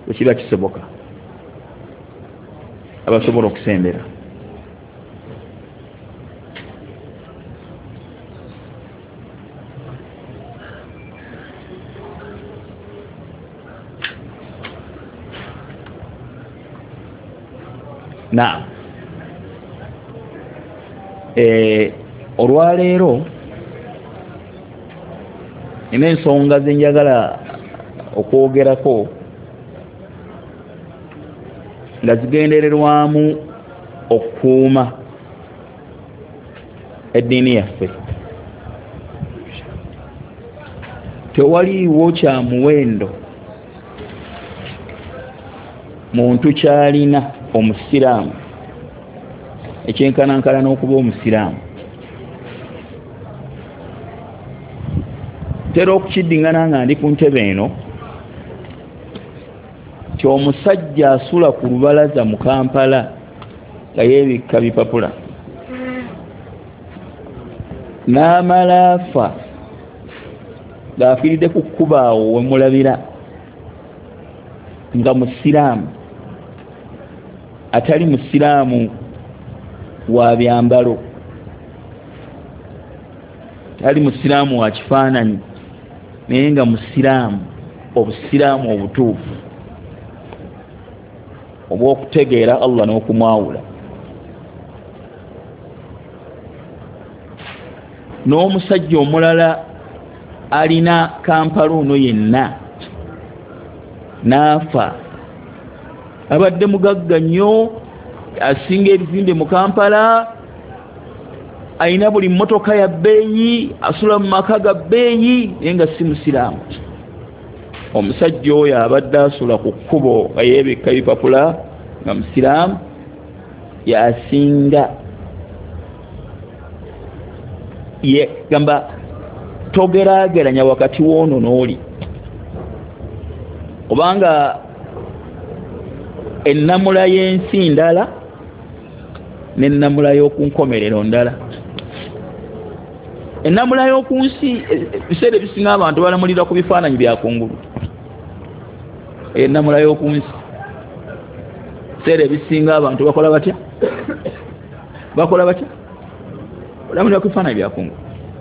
wekiba kisoboka abasobola okusembera. Na olwaleero ina ensonga zenjagala okwogerako nga zigendererwamu okukuuma eddiini yaffe. Tewaliiwo kya muwendo muntu kyalina omusiraamu ekyenkanankana n'okuba omusiraamu. Ntera okukiddingana nga ndi ku ntebe eno ky'omusajja asula ku lubalaza mu Kampala nga yeebikka bipapula n'amala afa ng'afiiridde ku kkuba awo we mulabira nga musiraamu, atali musiraamu wa byambalo, atali musiraamu wa kifaananyi, naye nga musiraamu, obusiraamu obutuufu obw'okutegeera Allah n'okumwawula. N'omusajja omulala alina Kampala ono yenna n'afa, abadde mugagga nnyo, asinga ebizimbe mu Kampala, alina buli mmotoka ya bbeeyi, asula mu maka ga bbeeyi, naye nga si musiraamu. Omusajja oyo abadde asula ku kkubo nga yeebikka bipapula nga musiraamu, yasinga gamba togeraageranya wakati w'ono n'oli, obanga ennamula y'ensi ndala n'ennamula y'oku nkomerero ndala. Ennamula y'oku nsi ebiseera ebisinga abantu balamulira ku bifaananyi bya kungulu. Ennamula y'oku nsi ebiseera ebisinga abantu bakola batya? Bakola batya? Balamulira ku bifaananyi bya kungulu.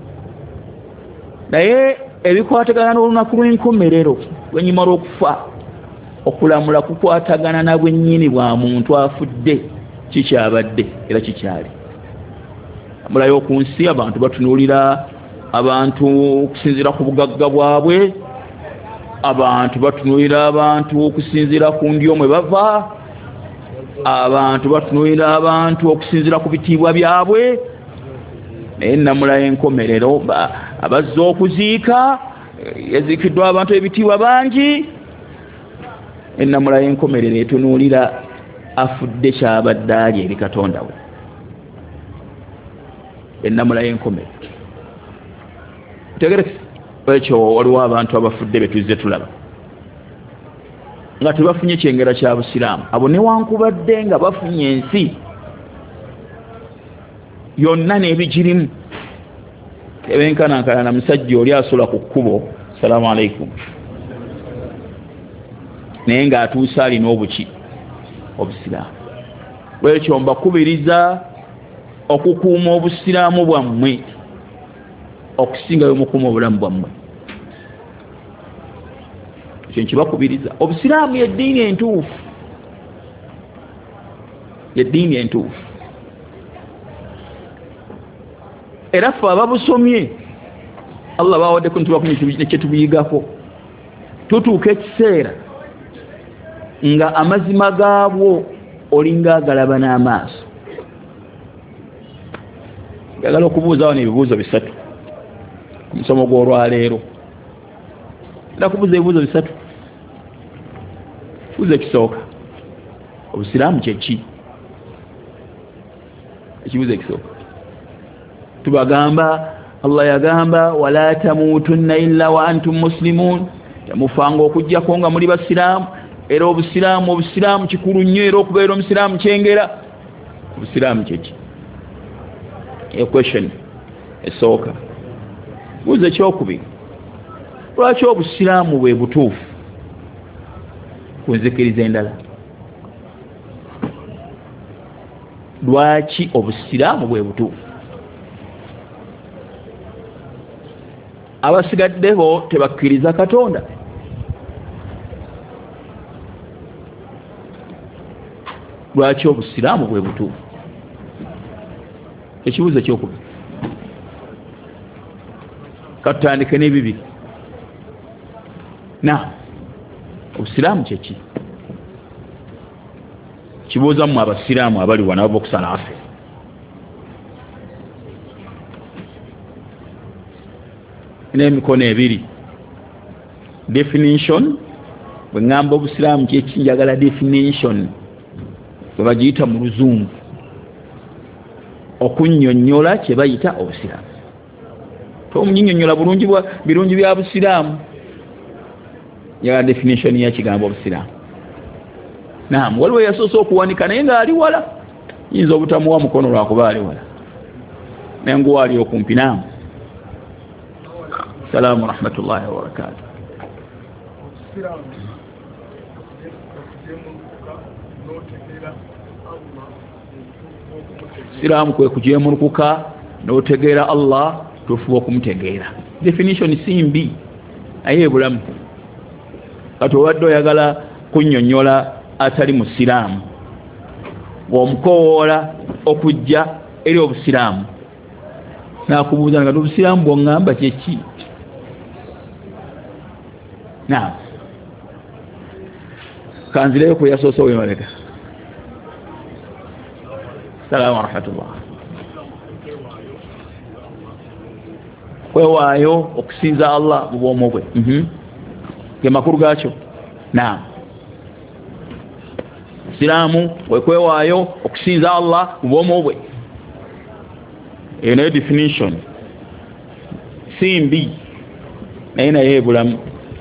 Naye ebikwatagana n'olunaku lw'enkomerero lwennyuma lw'okufa, okulamula kukwatagana na bwennyini bwa muntu afudde, kikyabadde era kikyali. Ennamula y'oku nsi abantu batunuulira abantu okusinziira ku bugagga bwabwe, abantu batunuulira abantu okusinziira ku ndyo mwe bava, abantu batunuulira abantu okusinziira ku bitiibwa byabwe. Naye ennamula y'enkomerero abazze okuziika, yaziikiddwa abantu ebitiibwa bangi. Ennamula y'enkomerero etunuulira afudde kyabadde ali eri Katonda we. Ennamula y'enkomerero tegerekese. Ekyo waliwo abantu abafudde betuzze tulaba nga tebafunye kyengera kya busiraamu. Abo newankubadde nga bafunye ensi yonna n'ebigirimu, ebenkanankana na musajja oli asula ku kkubo, salaamu alaikum, naye ng'atuuse alina obuki? Obusiraamu. Bwekyo mbakubiriza okukuuma obusiraamu bwammwe okusingayo mukuuma obulamu bwammwe. Ekyo nkibakubiriza. Obusiraamu y'eddiini entuufu, y'eddiini entuufu. Era ffe ababusomye Allah bawadde ku ntuba kye tubiyigako, tutuuka ekiseera nga amazima gaabwo olinga agalaba n'amaaso. Njagala okubuuza wano ebibuuzo bisatu ku musomo gw'olwaleero. Ndakubuuza ebibuuzo bisatu. Buuza ekisooka, obusiraamu kye ki? Ekibuuzo ekisooka tubagamba Allah yagamba wala tamutunna illa wa antum muslimun, temufanga okujjako nga muli basiraamu. Era obusiraamu kikulu nnyo, era okubeera omusiraamu kyengera. Obusiraamu kye ki? A question esooka. Buuza ekyokubiri, lwaki obusiraamu bwe butuufu ku nzikiriza endala. Lwaki obusiraamu bwe butuufu? Abasigaddeho tebakkiriza Katonda. Lwaki obusiraamu bwe butuufu? Ekibuuzo kyokubiri. Katutandike n'ebibiri. Obusiraamu kyeki? Kibuuza mu abasiraamu abali wano abava okusala afe. N'emikono ebiri. Definition. Bwe ngamba obusiraamu kyeki njagala definition. Bwe bagiyita mu Luzungu. Okunnyonnyola kye bayita obusiraamu. Tomunnyonnyola birungi bya busiraamu. Ya definition ya kigambo obusiraamu. Waliwo yasoose okuwanika naye ng'ali wala. Yinza obutamuwa mukono lwakuba ali wala. Naye nguwaali okumpi. Salaamu rahmatullahi wa barakatuh. Siraamu kwe kujeemulukuka n'otegeera Allah tofuba okumutegeera. Definition simbi aye bulamu. Kati obadde oyagala kunnyonnyola atali mu siraamu ng'omukowoola okujja eri obusiraamu n'akubuuza nga obusiraamu bw'oŋŋamba kyeki? Kanzireyo ku yasoose w'emabega. Salaamu wa rahmatullah. Kwewaayo okusinza Allah mu bwomu bwe. Ge makulu gaakyo. Siraamu wekwewaayo okusinza Allah mu bwomu bwe. Eyo nayo definition. Simbi naye naye ebulamu.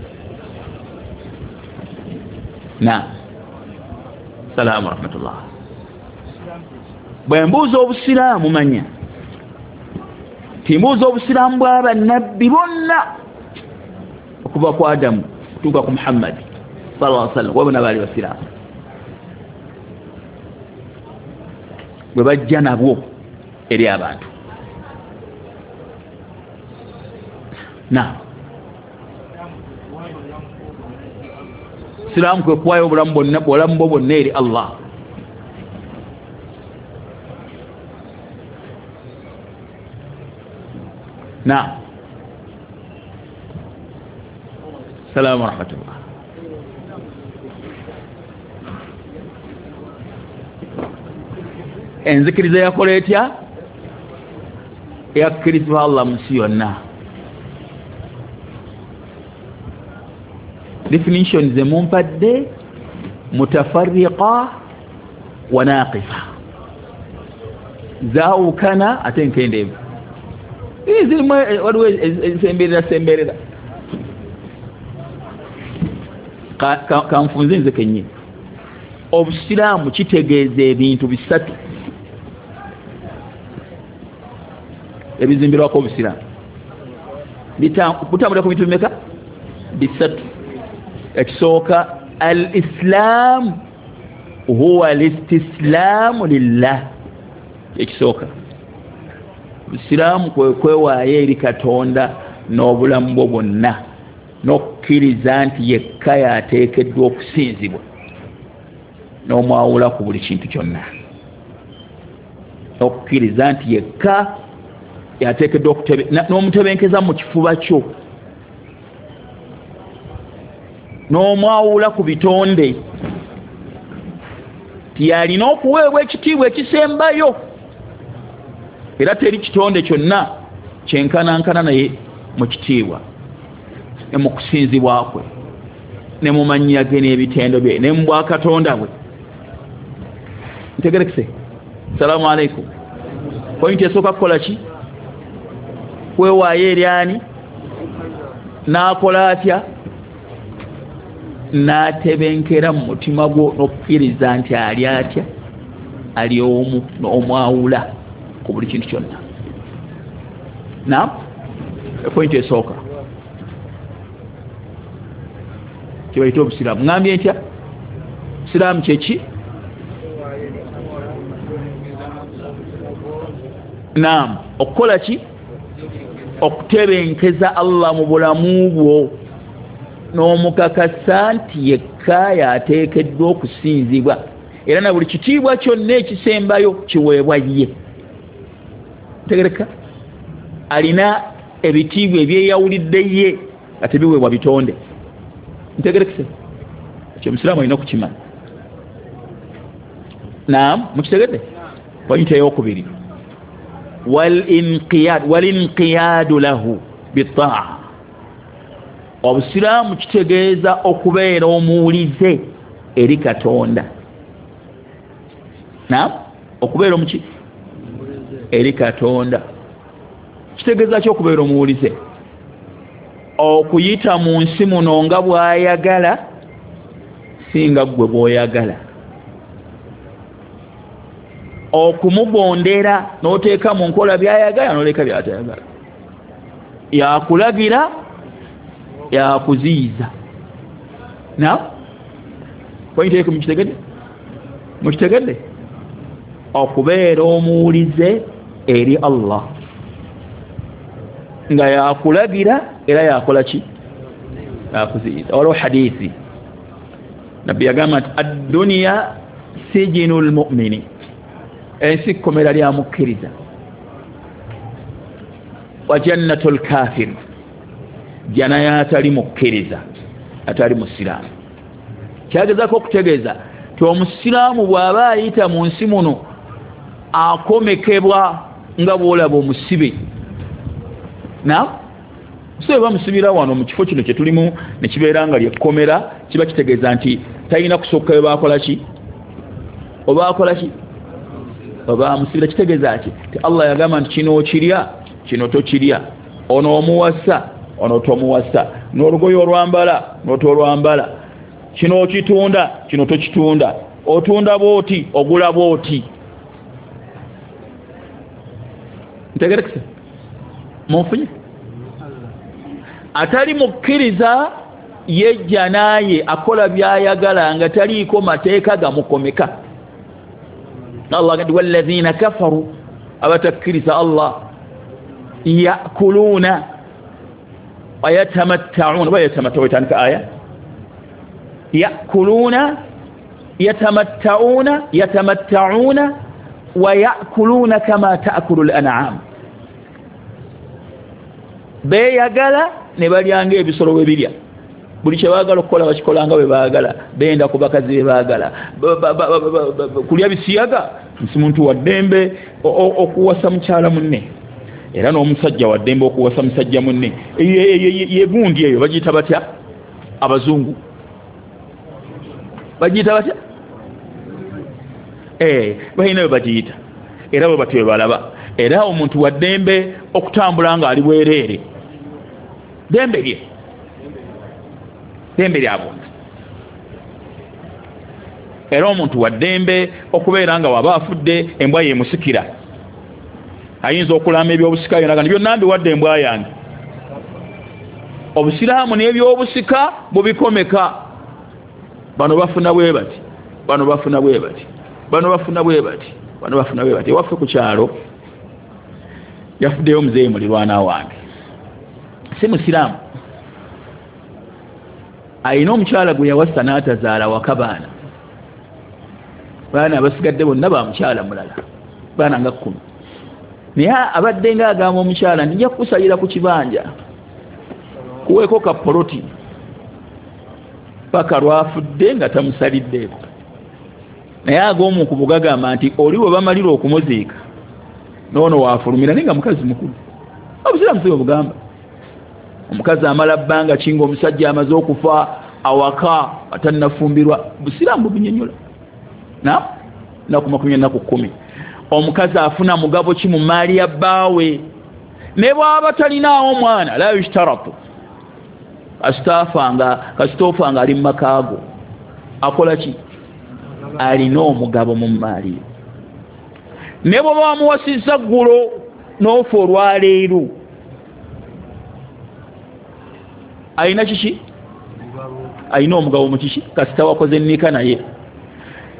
Salaamu wa rahmatullah. Bwe mbuuza obusiraamu manya timbuuza obusiraamu bw'abannabbi bonna okuva ku Adamu kutuuka ku Muhammad sallallahu alaihi wasallam wabona baali basiraamu. Bwe bajja nabwo eri abantu. Siraamu kwe kuwaayo obulamu bwo bwonna eri Allah. Salaamu wa rahmatullah. Enzikiriza yakola etya? Yakkirizibwa Allah mu nsi yonna. Definition ze mumpadde mutafarriqa wa naqifa. Zaawukana ate nkendeevu. Zirimu waliwo ezisemberera. Kanfunze nze kennyini. Obusiraamu kitegeeza ebintu bisatu ebizimbirwako obusiraamu. Butambulira ku bintu bimeka? Bisatu. Ekisooka al-Islam huwa al-istislamu lillah. Ekisooka obusiraamu kwe kwewaayo eri Katonda n'obulamu bwo bwonna n'okukkiriza nti yekka yateekeddwa okusinzibwa n'omwawula ku buli kintu kyonna. N'okukkiriza nti yekka yateekeddwa n'omutebenkeza mu kifuba kyo n'omwawula ku bitonde tiyalina okuweebwa ekitiibwa ekisembayo era teri kitonde kyonna kyenkanankana naye mu kitiibwa ne mu kusinzibwa kwe ne mu mannya ge n'ebitendo bye ne mu bwakatonda bwe. Ntegerekese. Salaamu alaikum. Pointi esooka kukola ki? Kwewaayo eri ani? N'akola atya? N'atebenkera mu mutima gwo n'okukkiriza nti ali atya? Ali omu n'omwawula ku buli kintu kyonna. Pointi esooka kibayita obusiraamu. Ngambye ntya? Silamu kyeki naam okukola ki okutebenkeza Allah mu bulamu bwo n'omukakasa nti yekka yateekeddwa okusinzibwa era na buli kitiibwa kyonna ekisembayo kiweebwa ye tegereka alina ebitiibwa ebyeyawulidde ye ate biweebwa bitonde ntegerekese ekyo musiraamu alina okukimanya naam mukitegedde pointi eyokubiri walinqiyadu lahu bitaa obusiraamu kitegeeza okubeera omuwulize eri Katonda naam okubeera omuki eri Katonda kitegeeza ki okubeera omuwulize okuyita mu nsi muno nga bw'ayagala singa ggwe bw'oyagala okumugondera n'oteeka mu nkola by'ayagala n'oleka by'atayagala yakulagira yakuziyiza naam pointi eko mukitegedde okubeera omuwulize eri Allah nga yakulagira era yakola ki yakuziyiza waliwo hadithi nabbi yagamba nti ad-dunya sijinul mu'mini ensi kkomera lya mukkiriza wa jannatul kafir jana yatali mukkiriza atali musiraamu kyagezaako okutegeeza ti omusiraamu bw'aba ayita mu nsi muno akomekebwa nga bw'olaba omusibe so bamusibira wano mu kifo kino kye tulimu ne kibeera nga lyekkomera kiba kitegeeza nti talina kusookayo bakola ki oba amusibira kitegeeza ki ti Allah yagamba nti kino okirya kino tokirya ono omuwasa ono tomuwasa n'olugoye olwambala n'otolwambala kino okitunda kino tokitunda otunda bwoti ogula bwoti ntegerekese munfunye atali mukkiriza yejja naye akola byayagala nga taliiko mateeka gamukomeka Allah gadi walladhina kafaru abatakkiriza Allah yakuluna wayatamatta'una wayatamatta'una aya yakuluna yatamatta'una wayakuluna kama ta'kulu al-an'am beyagala ne balyanga ebisolo bwe birya buli kye baagala okukola bakikolanga bwe baagala benda ku bakazi be baagala kulya bisiyaga nsi muntu wa ddembe okuwasa mukyala munne era n'omusajja wa ddembe okuwasa musajja munne yegundi eyo bagiyita batya abazungu bagiyita batya balina bwe bagiyita era bwe batyo bwe balaba era omuntu wa ddembe okutambula nga ali bwereere ddembe lyabona era omuntu wa ddembe okubeera nga waba afudde embwa yemusikira ayinza okulama ebyobusika yonaga byonna mbiwadde embwa yange obusiraamu n'ebyobusika bubikomeka bano bafuna bwe bati bano bafuna bwe bati bano bafuna bwe bati bano bafuna bwe bati ewaffe ku kyalo yafuddeyo muzeeyi mulirwana wange si musiraamu ayina omukyala gwe yawasa n'atazaala waka baana abasigadde bonna ba mukyala mulala baana nga 10 naye abadde nga agamba omukyala nja kukusalira ku kibanja kuweeko kapoloti paka lwafudde nga tamusaliddeeko naye ag'omu ku bugagamba nti oli bwe bamalira okumuziika noono waafulumira naye nga mukazi mukulu obusiraamu si bugamba omukazi amala bbanga kinga omusajja amaze okufa awaka atannafumbirwa busiraamu bubinyonyola naku 10 omukazi afuna mugabo ki mu maali ya bbaawe ne bw'aba talinaawo mwana la yushtaratu kasitoofanga ali mu makaago akola ki alina omugabo mu maali ne bwe bamuwasizza ggulo n'ofa olwaleero alina kiki alina omugabo mu kiki kasita wakoze nnika naye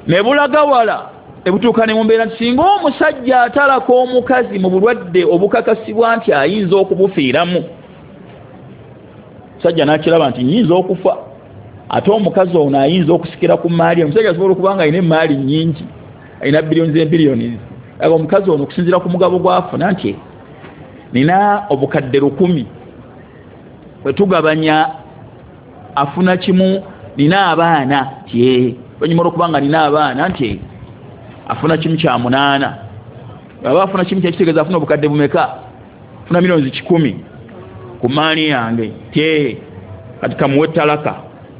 ne bulaga wala ebutuuka ne mumbeera nti singa omusajja atalako omukazi mu bulwadde obukakasibwa nti ayinza okubufiiramu musajja n'akiraba nti nyinza okufa ate omukazi ono ayinza okusikira ku maali omusajja asobola okuba nga alina emaali nnyingi alina biliyoni z'ebiliyoni aga omukazi ono okusinziira ku mugabo gwafuna nti nina obukadde 10 bwe tugabanya afuna kimu nina abaana tye banyuma okuba nga nina abaana nti afuna kimu kya 8 baba afuna kimu kyekitegeeza afuna obukadde bumeka afuna miliyoni 10 ku maani yange tye kati kamuwe talaka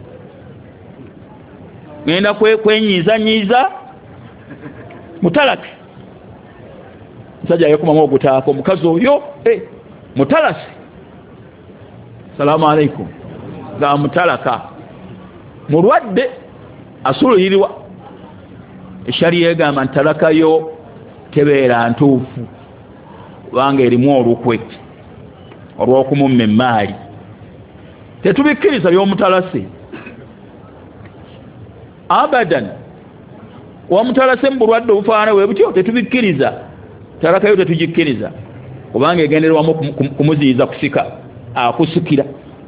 ngenda kwenyiza mutalaka musajja yakomamu ogutaako omukazi oyo mutalasi salaamu alaikum nga mutalaka mulwadde asululirirwa eshariya egamba ntalaka yo tebeera ntuufu kubanga erimu olukwe olw'okumumma emaali tetubikkiriza by'omutalase abadan wamutalase mu bulwadde obufaana bwe butyo tetubikkiriza talaka yo tetugikkiriza kubanga egenderwamu kumuziyiza kusika akusikira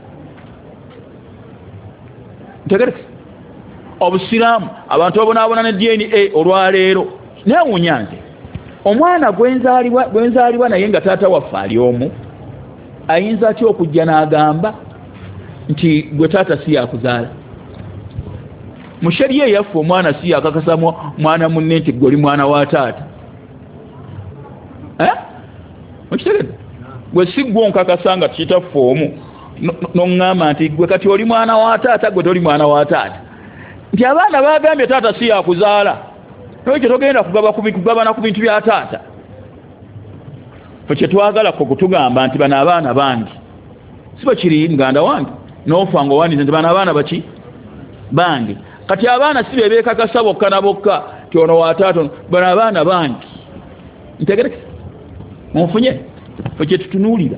ntegereke obusiraamu abantu babonaabona ne DNA olwaleero neewuunya nze omwana gwenzaalibwa naye nga taata waffe ali omu ayinza atya okujja n'agamba nti gwe taata si yakuzaala mu shariya yaffe omwana si yakakasa mwana munne nti gwe oli mwana wa taata okitegedde gwe si gwe onkakasa nga kitaffe omu n'oŋŋamba nti gwe kati oli mwana wa taata gwe toli mwana wa taata nti abaana bagambye taata si yakuzaala ekyo togenda kugabana ku bintu bya taata kye twagala ko kutugamba nti bano abaana bangi si bakiri muganda wange n'ofa nga owandize nti bano abaana baki bangi kati abaana si bebeekakasa bokka na bokka ti ono wa taata bano abaana bangi ntegereke munfunye kye tutunuulira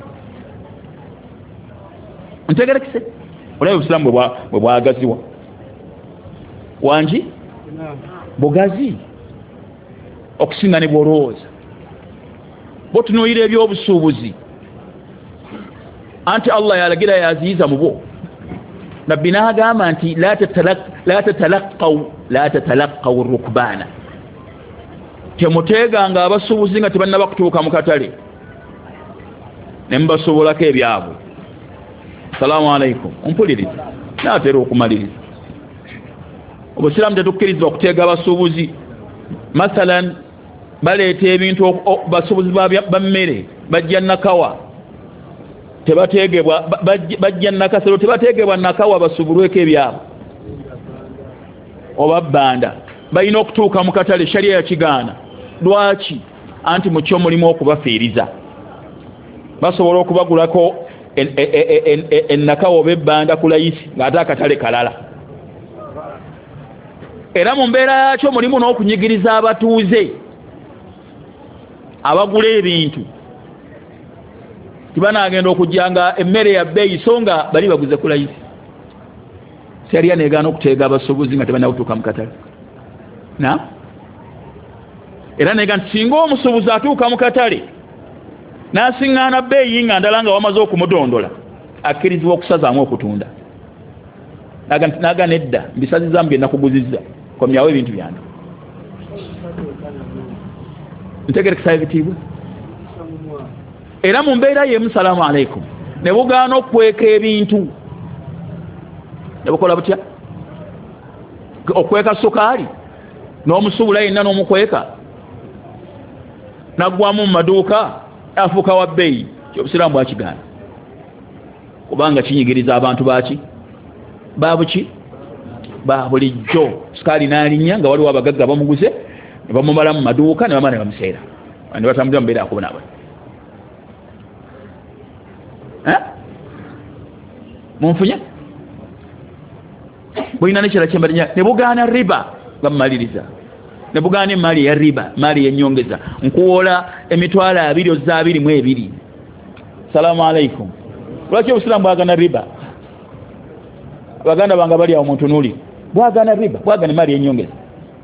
ntegerekese olaba obusiraamu bwe bwagaziwa wangi bugazi okusinga ne bwolowooza botunuulira ebyobusuubuzi anti Allah yalagira yaziyiza mu bo nabbi n'agamba nti la tatalaqaw rukbana temuteeganga abasuubuzi nga tebannaba kutuuka mu katale ne mubasobolako ebyabwe salaamu alaikum ompuliriza naatera okumaliriza obusiraamu tetukkiriza okuteega abasuubuzi mathalan baleeta ebintu basuubuzi bammere bajja nakawa tebateegebwa bajja nakasero tebateegebwa nakawa basuubulweko ebyabwe oba bbanda balina okutuuka mu katale shariya yakigaana lwaki anti mu kyo mulimu okubafiiriza basobola okubagulako ennakawa oba ebbanda ku layisi ng'ate akatale kalala era mu mbeera yakyo mulimu n'okunyigiriza abatuuze abagula ebintu tibanagenda okujjanga emmere ya bbeeyi so nga bali baguze ku layisi sariya neegaana okuteega abasuubuzi nga tebalina kutuuka mu katale era neega nti singa omusuubuzi atuuka mu katale n'asiŋŋaana bbeeyi nga ndala nga wamaze okumudondola akkirizibwa okusazaamu okutunda naga nedda mbisazizaamu bye nakuguzizza komyawo ebintu byange ntegerekesa ebitiibwa era mu mbeera y'emu salaamu alaikum ne bugaana okukweka ebintu ne bukola butya okweka sukaali n'omusuubula yenna n'omukweka naggwamu mu maduuka afuuka wa bbeeyi kyobusiraamu bwakigaana kubanga kinyigiriza abantu baki babuki babulijjo sukaali n'alinnya nga waliwo abagagga bamuguze ne bamumala mu maduuka ne bamala ne bamuseera ne batambulira mu mbeera yakubonabona munfunye bulina nekirala kyembalinya ne bugaana riba bamumaliriza ne bugaana emaali ya riba maali yenyongeza nkuwola emitwalo 222 salaamu alaikum lwaki obusiraamu bwagaana riba baganda banga bali awo muntu nuli bwagaana riba bwagaana emaali yenyongeza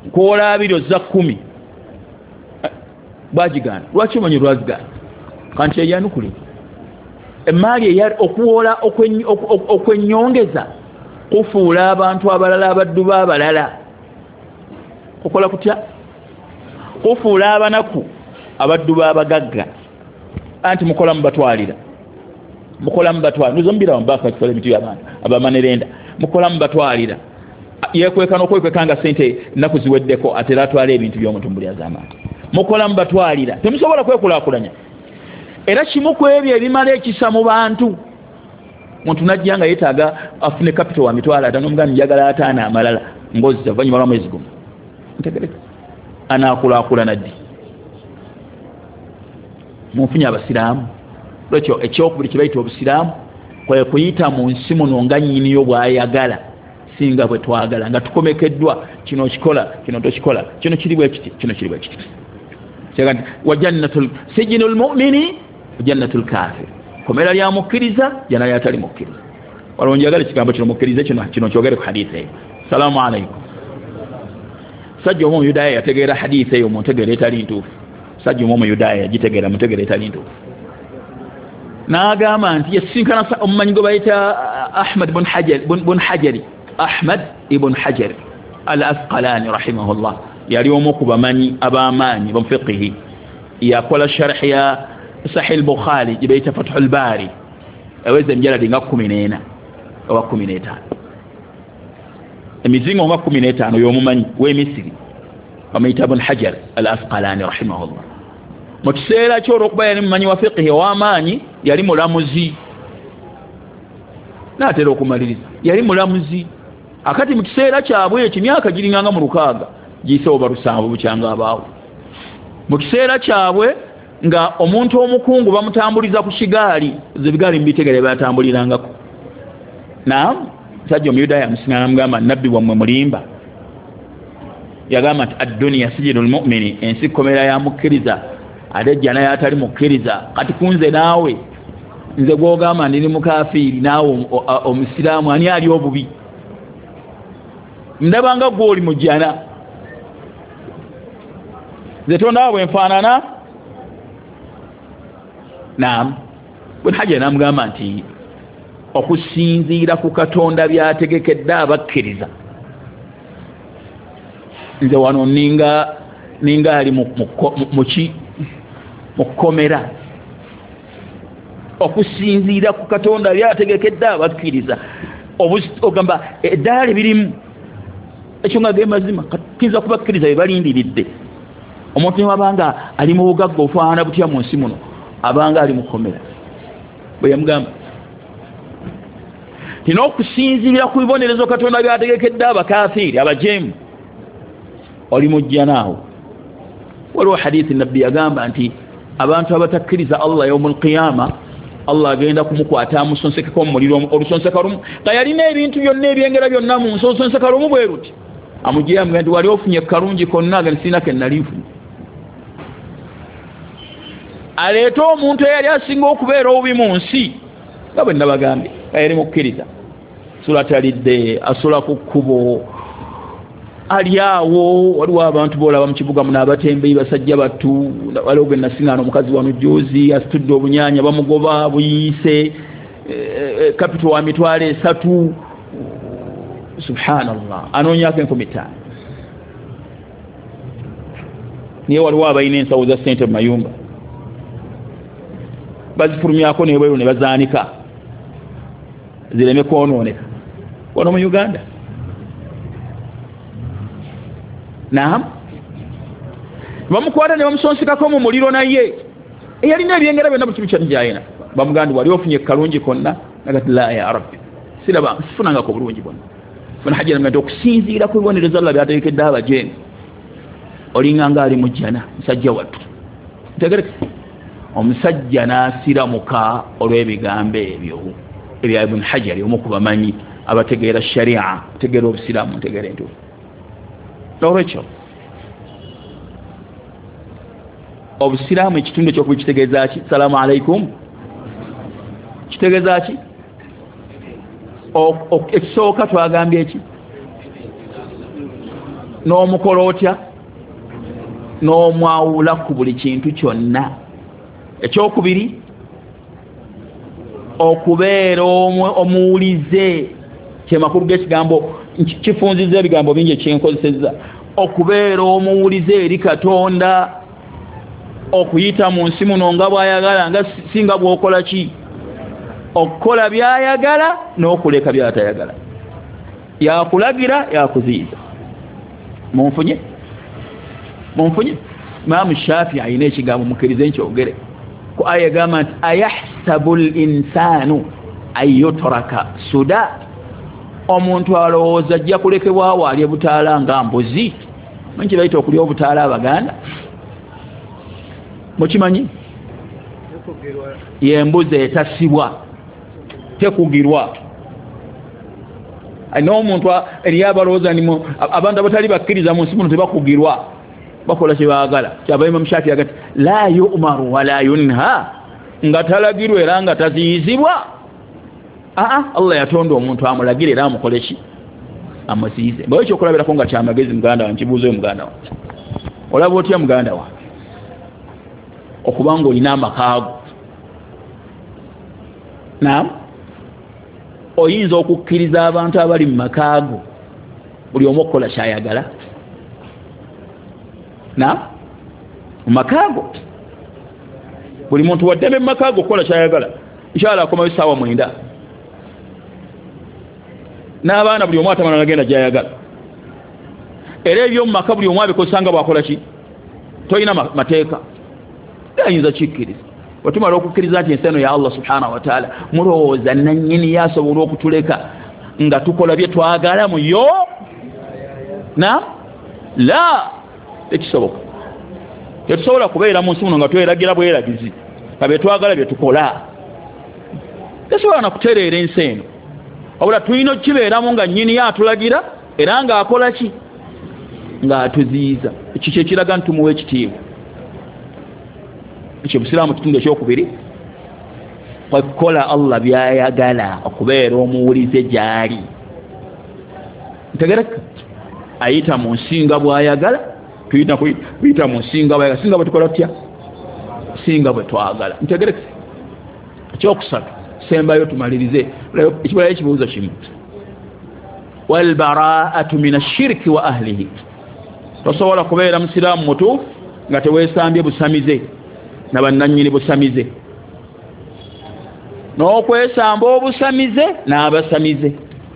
kola abiri za 10 bajigana lwaki manyi lwazigana kanti eyanukuli emali yali okuwola okwenyongeza kufuula abantu abalala abaddu b'abalala kukola kutya kufuula abanaku abaddu b'abagagga anti mukola mubatwalira nuzombira mbaka kitole mitu y'abantu abamanerenda mukola mubatwalira yekwekana okwekwekanga sente naku ziweddeko ate atwala ebintu by'omuntu mbuli azamani mukola mubatwalira temusobola kwekulaakulanya era kimu ku ebyo ebimala ekisa mu bantu muntu najja nga yeetaaga afune capital wa mitwalo 5 omugani njagala 5 amalala ngozi avanyuma lwa mwezi gumu ntegereka anaakulaakulana ddi munfunya abasiraamu lwekyo ekyokubiri kibayita obusiraamu kwe kuyita mu nsi muno nga nnyiniyo bw'ayagala singa bwe twagala nga tukomekeddwa kino kikola kino tokikola kino kiri bwe kiti kino kiri bwe kiti wa jannatul sijinul mu'mini wa jannatul kafir komera lya mukkiriza jana lyatali mukkiriza walonje yagala kigambo kino mukkiriza kino kyogere ku hadithi eyo salamu alaykum sajja omu yudaya yategeera hadithi eyo muntegeera etali ntuufu sajja omu yudaya yagitegeera muntegeera etali ntuufu n'agamba nti yasinkana omumanyi gwe bayita Ahmad ibn Hajar al-Asqalani rahimahullah yali omu ku bamanyi ab'amaanyi mu fiqhi yakola sharh ya Sahih al-Bukhari gye bayita Fathul Bari eweza emjaladi nga 14 oba 15 emizingo nga 15 y'omumanyi w'Emisiri bamayita Ibn Hajar al-Asqalani rahimahullah mu kiseera ky'olwokuba yali mumanyi wa fiqhi ow'amaanyi yali mulamuzi n'atera okumaliriza yali mulamuzi akati mu kiseera kyabwe ekimyaka giringanga mu 6 giyise oba 7 bukyanga abaawo mu kiseera kyabwe nga omuntu omukungu bamutambuliza ku kigaali zibigaali mbitegere batambulirangako naam sajja omuyudaaya amusinga namugamba nabbi wammwe mulimba yagamba nti ad-dunya sijinul mu'mini ensi komera ya mukkiriza ate jjana yatali mukkiriza kati kunze naawe nze gwogamba ndiri mukafiiri naawe omusiraamu ani ali obubi ndabanga gwoli mu jjana nze tondawa bwe nfaanana naam bwe Hajar namugamba nti okusinziira ku Katonda byategekedde abakkiriza nze wano ninga ali mu kkomera okusinziira ku Katonda byategekedde abakkiriza ogamba eddaali birimu ekyo nga ge mazima kiyinza kubakkiriza bye balindiridde omuntu niwabanga ali mu bugagga ofaanana butya mu nsi muno abanga ali mu kkomera bwe yamugamba tino okusinziira ku bibonerezo Katonda byategekedde abakafiiri abajeemu oli mujja naawo waliwo hadithi nabbi yagamba nti abantu abatakkiriza Allah yawmul qiyama Allah agenda kumukwata amusonsekeko mu muliro olusonseka lumu nga yalina ebintu byonna ebyengera byonna mu nsi olusonseka lumu bwe ruti amugye amugamba nti wali ofunye kalungi konna nga sina ke naliifunye aleeta omuntu eyali asinga okubeera obubi mu nsi nga bwe nabagambye nga yali mukkiriza sulatalidde asula ku kkubo ali awo waliwo abantu boolaba mu kibuga muno abatembeyi basajja battu waliwo gwe nasingana omukazi wano jozi asitudde obunyanya bamugoba buyise kapito wa mitwalo 3 subhanallah anoonyako 5,000 niye waliwo abalina ensawo za ssente mu mayumba bazifulumyako nebweru ne bazaanika zireme kwonooneka wano mu Uganda naam bamukwata ne bamusonsekako mu muliro naye eyalina ebyengera byonna bukimu kyali gyayina bamugamba wali ofunye kalungi konna nagati la ya rabbi siraba sifunangako bulungi bwonna funa Hajar nti okusinziira ku bibonerezo Allah byategekedde abajeemu olinganga ali mu jjana musajja wattu ntegereka omusajja n'asiramuka olw'ebigambo ebyo ebya Ibn Hajar omu ku bamanyi abategeera sharia tegeera obusiraamu ntegeera entuufu olwekyo obusiraamu ekitundu ekyokuba kitegeeza ki salaamu alaikum kitegeeza ki ekisooka twagambye eki n'omukola otya n'omwawula ku buli kintu kyonna. Ekyokubiri okubeera omuwulize kyemakulu g'ekigambo kifunziza ebigambo bingi ekyenkozesezza okubeera omuwulize eri Katonda okuyita mu nsi muno nga bw'ayagala nga singa bw'okola ki okukola by'ayagala n'okuleka by'atayagala yakulagira yakuziyiza. Munfunye Imam Shafi'i ayina ekigambo mukirize nkyogere ku aya gamba nti ayahsabu l-insanu ayyutraka suda, omuntu alowooza ajja kulekebwa wali obutaala nga mbuzi. Manyi kibayita okulya obutaala Abaganda? Mukimanyi? Yembuzi etasibwa tekugirwa. N'omuntu eriyo abalowooza nimo abantu abatali bakkiriza mu nsi muno tebakugirwa, bakola kye baagala. Kyava Imam Shafi'i agati la yu'maru wa la yunha, nga talagirwa era nga taziyizibwa. Allah yatonda omuntu amulagira era amukole ki amuziyize. Bwe ekyo okulabirako nga kyamagezi muganda wange, kibuuze muganda wange, olaba otya muganda wange okuba nga olina amakaago? Naam, oyinza okukkiriza abantu abali mu makaago buli omu okukola kyayagala? Naam, mu makaago buli muntu waddembe mu makaago okukola kyayagala. Inshallah akomayo essaawa 9 n'abaana buli omu atamana nagenda gyayagala. Era eby'omu maka buli omu abikozesa nga bwakola ki? Toyina mateeka, ayinza kikkiriza. Watumala okukkiriza nti ensi eno ya Allah subhanahu wa ta'ala mulowooza nannyini yasobola okutuleka nga tukola bye twagala mu yo? Na la, tekisoboka. Tetusobola kubeera mu nsi muno nga tweragira bweragizi nga bye twagala bye tukola. Tesobola na kutereera ensi eno, wabula tulina okukibeeramu nga nnyini yatulagira era ng'akola ki? Ng'atuziyiza. Ekyo kye kiraga nti tumuwa ekitiibwa. Ekyo Busiraamu kitundu ekyokubiri, okukola Allah by'ayagala, okubeera omuwulize gy'ali. Ntegereka? Ayita mu nsinga bw'ayagala, tuyita kuyita mu nsinga bw'ayagala. Singa bwe tukola tutya? Singa bwe twagala. Ntegereka? Ekyokusatu, sembayo tumalirize ekibulayo ekibuuzo kimu. Walbaraa'atu min ashirki wa ahlihi. Tosobola kubeera musiraamu mutuufu nga teweesambye busamize na bannannyini busamize, n'okwesamba obusamize n'abasamize,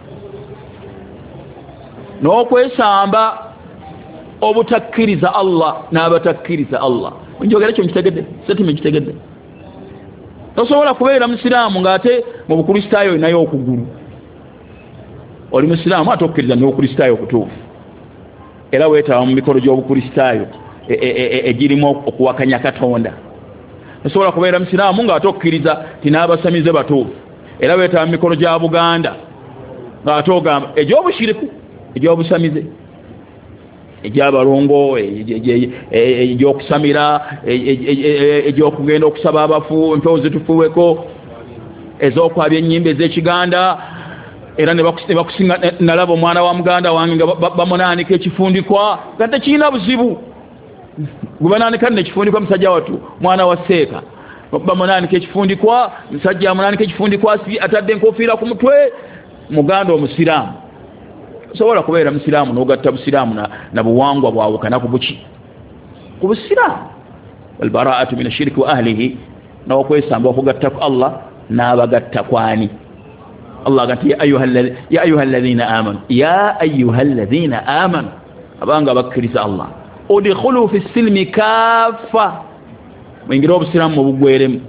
n'okwesamba obutakkiriza Allah n'abatakkiriza Allah. Njogera ekyo nkitegedde, setime nkitegedde. Tosobola kubeera musiraamu ng'ate mu bukristaayo nayo okugulu. Oli musiraamu ate okkiriza n'obukristaayo okutuufu, era weetaba mu mikolo gy'obukristaayo egirimu okuwakanya Katonda. Tosobola kubeera musiraamu ng'ate okkiriza tinaabasamize batuufu, era weetaba mu mikolo gya Buganda ng'ate ogamba egy'obushiriku, egy'obusamize, egy'abalongo, egy'okusamira, egy'okugenda okusaba abafu empewo zitufuweko, ez'okwabya ennyimba ez'Ekiganda, era ne bakusinga. Nalaba omwana wa muganda wange nga bamunaanika ekifundikwa nga tekirina buzibu. Gwe banaanika nekifundikwa musajja watu mwana wa Seeka, bamunaanika ekifundikwa, musajja amunaanika ekifundikwa atadde enkofiira ku mutwe, muganda omusiraamu. Sobola kubeera musiraamu n'ogatta busiraamu na buwangwa bwawukana ku buki? Ku busiraamu. Walbaraa'atu min ashirki wa ahlihi, n'okwesamba okugatta ku Allah n'abagatta kwani? Allah agati ya ayuha alladhina amanu, ya ayuha alladhina amanu, abanga bakkiriza Allah, udkhulu fi silmi kaffa, mwingira obusiraamu mu bugweremu,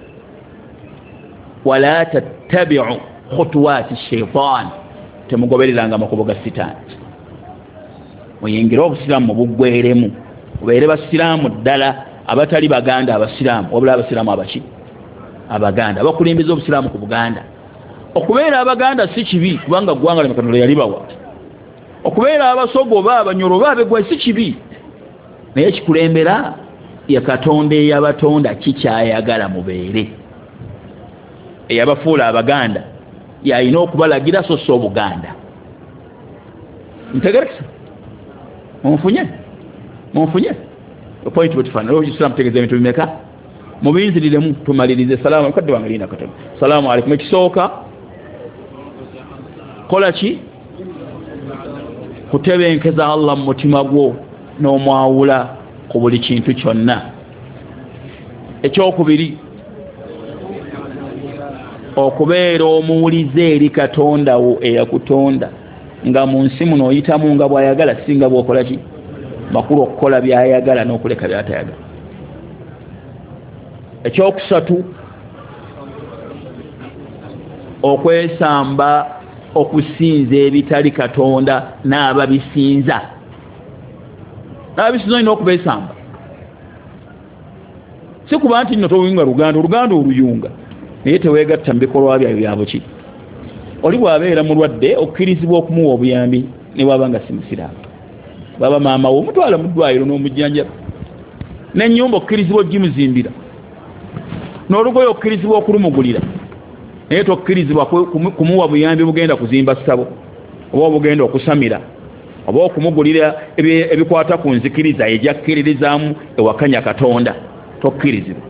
wala tattabi'u khutuwati shaytan, temugobereranga amakubo ga sitaani. Muyingira obusiraamu mu bugweremu, obeere basiraamu ddala abatali baganda abasiraamu, wabula abasiraamu abaki? Abaganda abakulembeza obusiraamu ku Buganda. Okubeera abaganda si kibi kubanga ggwanga lya Katonda yalibawa. Okubeera abasogo abanyoro babegwa si kibi, naye ekikulembera ya Katonda eyabatonda kikyayagala mubeere. Eyabafuula abaganda yalina okubalagira so Buganda. Ntegerekesa? munfunye point butufana leo Islam tegeze bintu bimeka mubinziriremu tumalirize salamu kadde wangalina katono salamu alaykum ekisooka kola ki kutebenkeza Allah mu mutima gwo n'omwawula ku buli kintu kyonna ekyokubiri okubeera omuwulize eri Katonda wo eyakutonda nga mu nsi muno oyitamu nga bw'ayagala singa bw'okola ki makulu okukola by'ayagala n'okuleka by'atayagala. Ekyokusatu okwesamba okusinza ebitali Katonda n'ababisinza olina okubeesamba si kuba nti nno towunga Luganda oluyunga naye teweegatta mu bikolwa byayo byabo ki oli bw'abeera mulwadde okkirizibwa okumuwa obuyambi ne bw'aba nga si musiraamu baba maama wo omutwala mu ddwaliro n'omujjanjaba n'ennyumba okkirizibwa ogimuzimbira n'olugoye okkirizibwa okulumugulira naye tokkirizibwa kumuwa buyambi bugenda kuzimba ssabo oba obugenda okusamira oba okumugulira ebikwata ku nzikiriza ejakkirizaamu ewakanya Katonda tokkirizibwa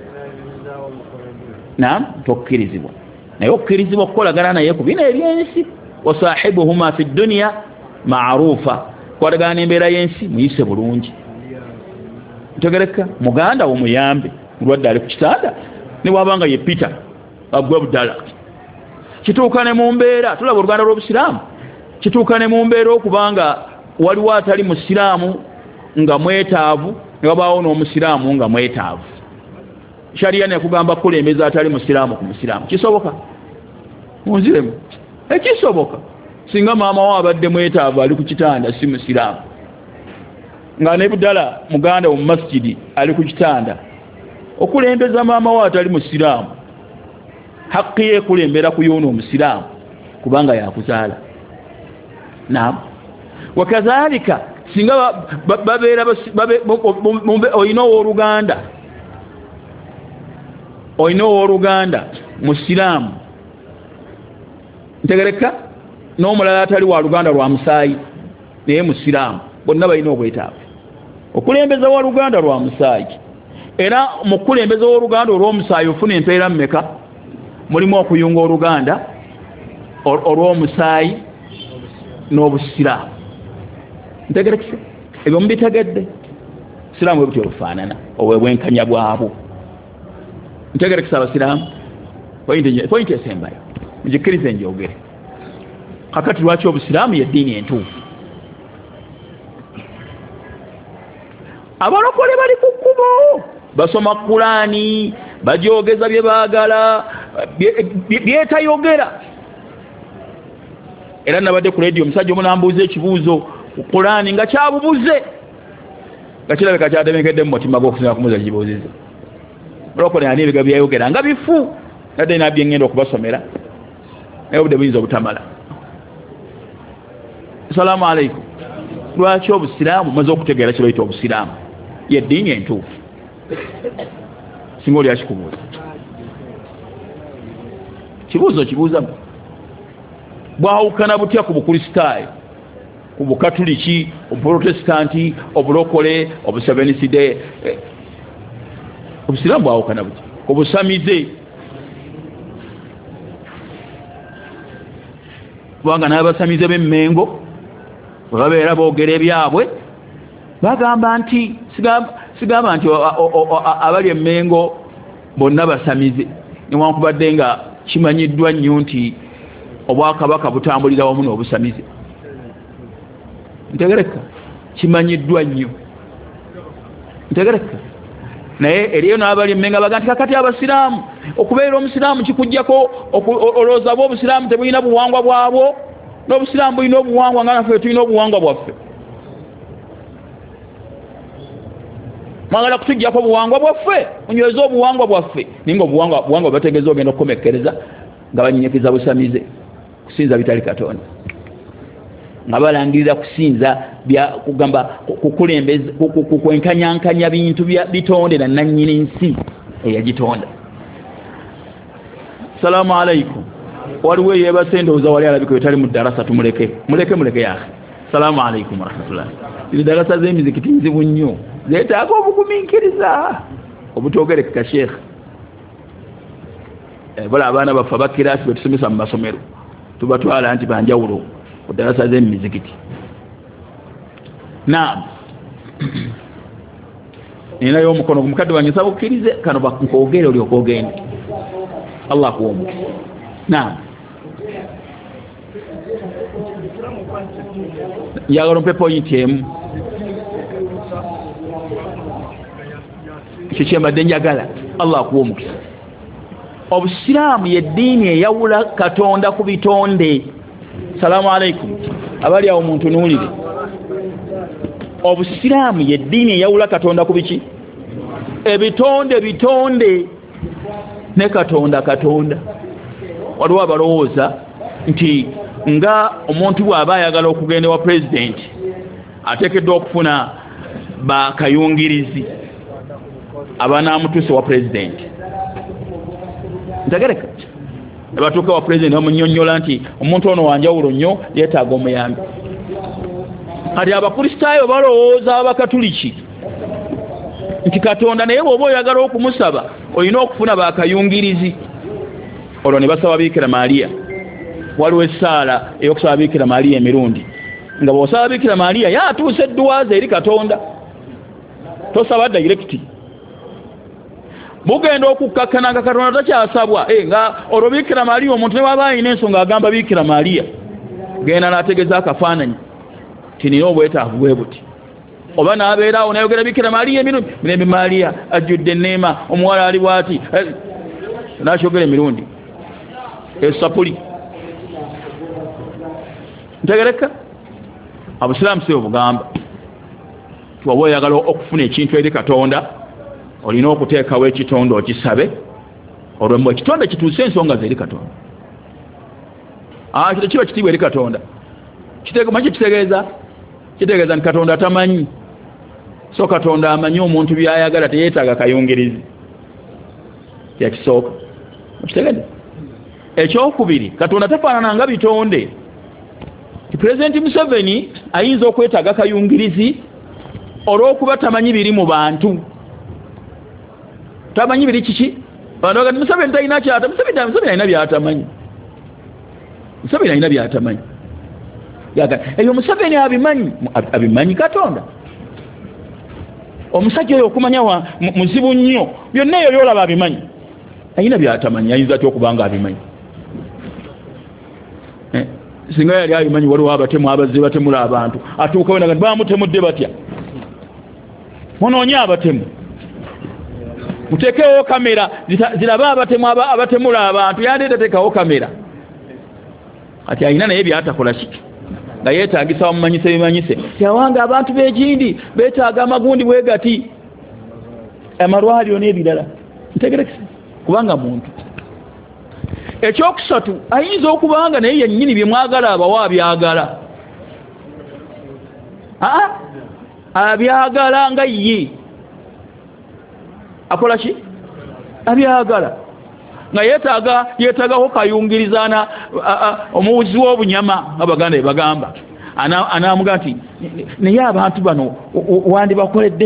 tokkirizibwa naye okkirizibwa okukolagana naye ku bino ebyensi wasahibuhuma fi dunya maarufa kwatagana n'embeera y'ensi muyise bulungi ntegereka muganda wo muyambe mulwadde ali ku kitanda ne bw'abanga ye Peter agwa budala kituuka ne mu mbeera tulaba Oluganda lw'Obusiraamu kituuka ne mu mbeera okubanga waliwo atali musiraamu nga mwetaavu ne wabaawo n'omusiraamu nga mwetaavu sharia ne kugamba kulembeza atali musiraamu ku musiraamu kisoboka munziremu ekisoboka singa maama wa abadde mwetaavu ali ku kitanda si musiraamu nga ne budala muganda mu masjidi ali ku kitanda okulembeza maama wa atali musiraamu haki ye kulembera kuyoona omusiraamu kubanga yakuzaala naam wakadhalika singa babeera oyina owooluganda musiraamu ntegereka n'omulala atali wa luganda lwa musaayi naye musiraamu bonna balina obwetaavu okulembeza wa luganda lwa musaayi era mu kulembeza w'oluganda olw'omusaayi ofuna empeera mmeka mulimu okuyunga oluganda olw'omusaayi n'obusiraamu ntegerekise ebyo mubitegedde siraamu bwe buti olufaanana obwebwenkanya bwabwo ntegerekise abasiraamu pointi esembayo mugikkirize njogere kakati lwaki obusiraamu yeddiini entuufu abalokole bali ku kkubo basoma Qur'ani bajogeza bye baagala byetayogera era nabadde ku radio omusajja omunambuuza ekibuuzo ku Qur'ani nga kyabubuze nga kirabika kyatemekedde mu mutima gw'okusinga kumuuza kibuuzize mulokole ani ebiga byayogera nga bifu nadde nabye ngenda okubasomera naye obudde buyinza obutamala. Assalamu alaikum. Lwaki obusiraamu maze okutegeera kye bayita obusiraamu yeddiini entuufu singa oli akikubuuza kibuuzo kibuuzamu bwawukana butya ku bukristaayo ku bukatuliki obuprotestanti obulokole obuseveniside obusiraamu bwawukana butya ku busamize kubanga n'abasamize b'emmengo babeera boogera ebyabwe bagamba nti sigamba nti abali emmengo bonna basamize newankubadde nga kimanyiddwa nnyo nti obwakabaka butambulira wamu n'obusamize ntegereka kimanyiddwa nnyo ntegereka naye eriyo n'abali emmengo baga nti kakati abasiraamu okubeera omusiraamu kikujjako olowooza bwo obusiraamu tebulina buwangwa bwabwo n'obusiraamu bulina obuwangwa nga naffe tulina obuwangwa bwaffe mwagala kutujjako obuwangwa bwaffe munyweze obuwangwa bwaffe naye nga obuwangwa bategeeza ogenda okukomekkereza nga banyenyekiza busamize kusinza bitali Katonda nga balangirira kusinza kugamba kukulembeza kukwenkanyankanya bintu bitonde na nannyini nsi eyagitonda. Salamu alaikum. Waliwo yeebase ndowooza wali alabika etali mu ddarasa tumuleke yahe salamu alaykum warahmatullah idagasa z'emizikiti nzibu nnyo zeetaaga obugumiikiriza obutogerekeka sheekh bala abaana baffe abakiraasi bwe tusomesa mu masomero tubatwala nti banjawulo ku dagasa z'emizikiti naam ninayo omukono ku mukadde wange nsaba okkirize kano bankogere olyoka ogende Allah akuwomu naam njagala ompe poyinti emu ekyo kyembadde njagala Allah akuwa omukisa obusiraamu yeddiini eyawula katonda ku bitonde salaamu alaykum abali awo muntu nuulire obusiraamu yeddiini eyawula katonda ku biki ebitonde ne katonda waliwo abalowooza nti nga omuntu bw'aba ayagala okugenda wa pulezidenti ateekeddwa okufuna bakayungirizi abanaamutuuse wa pulezidenti ntegereka nebatuuka wa pulezidenti bamunnyonnyola nti omuntu ono wanjawulo nnyo yeetaaga omuyambi kati abakristaayo balowooza abakatuliki nti katonda naye bw'oba oyagala okumusaba olina okufuna bakayungirizi olwo ne basaba Biikira Maaliya waliwo essaala ey'okusaba Biikira Maaliya emirundi nga bw'osaba Biikira Maaliya yaatuusa edduwaaza eri katonda tosaba dayirekiti bugenda okukakkananga katonda takyasabwa nga olwo Biikira Maaliya omuntu ne waba alina ensonga agamba Biikira Maaliya genda n'ategeeza akafaananyi tinina obwetaavu bwe buti oba n'abeeraawo nayogera Biikira Maaliya emirundi mirembe Maaliya ajjudde enneema omuwala ali bw'ati n'akyogera emirundi esapuli ntegereka abusiraamu si obugamba tiwaba oyagala okufuna ekintu eri katonda olina okuteekawo ekitonde okisabe olwo ekitonde kituuse ensonga ze eri katonda kito kiba kitiibwa eri katonda manyi kitegeeza nti katonda tamanyi so katonda amanyi omuntu byayagala teyeetaaga kayungirizi kyakisooka okitegedde ekyokubiri katonda tafaanana nga bitonde Pulezidenti Museveni ayinza okwetaaga kayungirizi olw'okuba tamanyi biri mu bantu tamanyi biri kiki bantu Museveni talina kyata Museveni alina byatamanyi eyo Museveni abimanyi katonda omusajja oyo okumanya muzibu nnyo byonna eyo byolaba abimanyi alina byatamanyi ayinza ty okubanga abimanyi singa yali abimanyi waliwo abatemu abazze batemula abantu atuukawo naga bamutemudde batya munoonye abatemu mutekewo kamera zirabe abatemu abatemula abantu yandeetateekawo kamera kati alina naye byatakola kiki nga yeetaagisa bamumanyise bimanyise tyawanga abantu b'egindi beetaaga amagundi bwe gati amalwaliro n'ebirala ntegerekisa kubanga muntu ekyokusatu ayinza okubanga naye yennyini bye mwagala abawa abyagala abyagala nga ye akola ki abyagala nga yeetaagaho kayungirizana omuwuzi w'obunyama abaganda ebagamba anaamuga nti naye abantu bano wandibakoledde